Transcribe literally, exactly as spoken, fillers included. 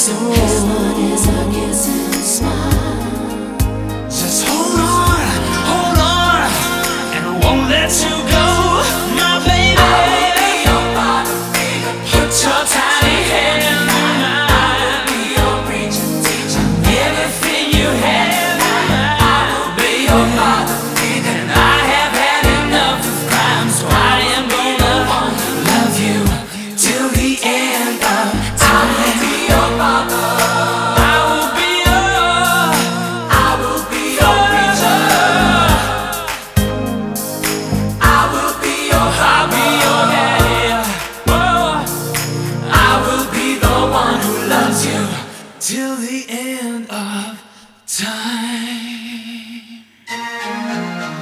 soul. As long as I kiss and smile. Just hold on, hold on, and I won't let you go, my baby. I will be your father figure. Put your tiny hand in mine. I will be your preacher, teacher. Everything you have, I will be your father figure. And I have had enough of crime, so I am gonna love you till the end of time. I will be your father. I will be your, I will be your preacher. I will be your, I'll be your daddy. Oh, I will be the one who loves you till the end of time.